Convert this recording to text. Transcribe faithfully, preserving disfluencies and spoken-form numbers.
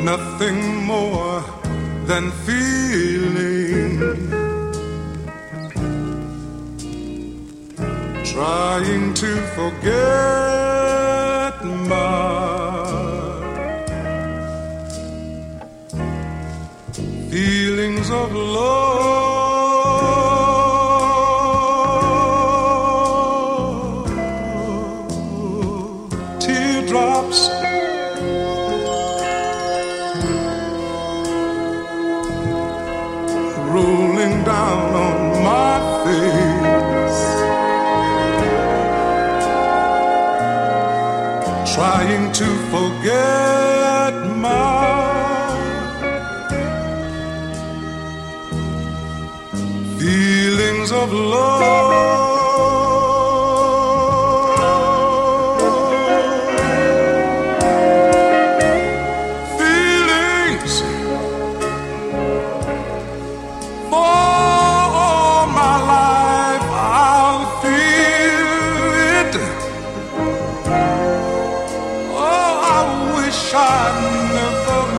nothing more than feeling, trying to forget my feelings of love. Teardrops rolling down on my face, trying to forget my feelings of love.